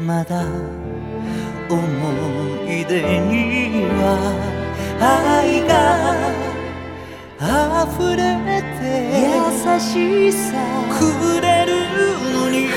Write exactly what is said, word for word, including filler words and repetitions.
まだ思い出には愛が溢れて優しさくれるのに